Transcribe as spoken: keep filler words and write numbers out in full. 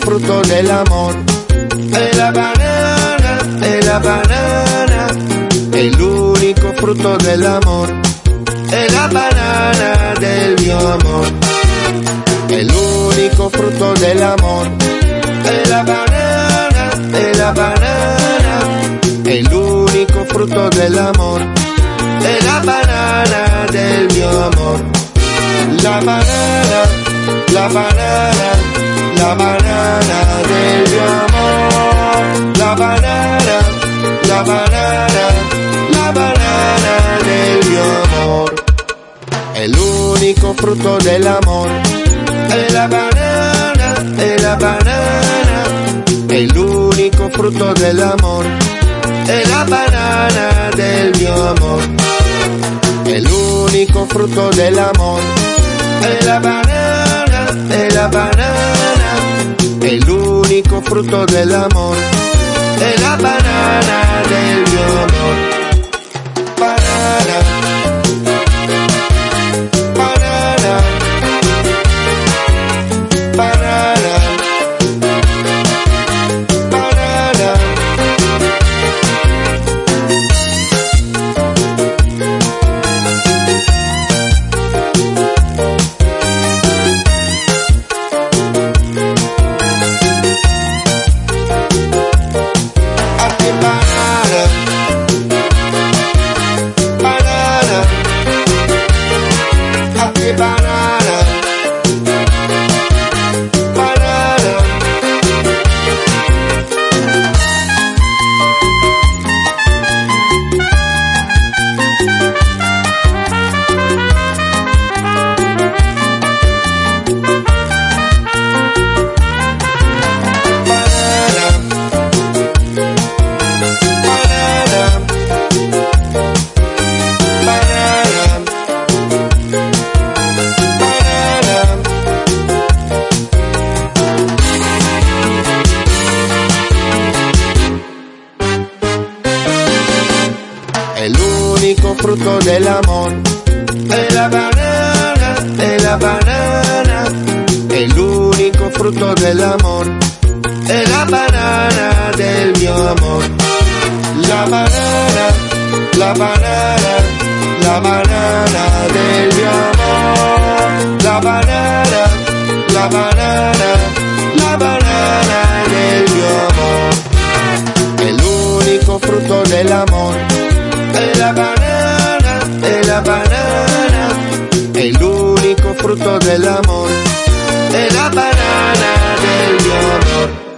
fruto del amor. Es la banana, es la banana, el único fruto del amor. Es la banana del mi amor, el único fruto del amor. Es la banana, es la banana, el único fruto del amor. Es la banana del mi amor. La banana, la banana, la banana del mi amor. La banana, la banana, la banana del mi amor. El único fruto del amor. Es la banana, es la banana, el único fruto del amor. Es la banana del mi amor, el único fruto del amor. Es la banana, es la banana, el único fruto del amor. Es la banana del mi amor. Banana, banana, banana, banana. El único fruto del amor. Es la banana, es la banana, el único fruto del amor. Es la banana del mi amor. La banana, la banana, la banana del mi amor. La banana, la banana, la banana del mi amor. El único fruto del amor. Es la banana, es la banana, el único fruto del amor. Es la banana del mi amor.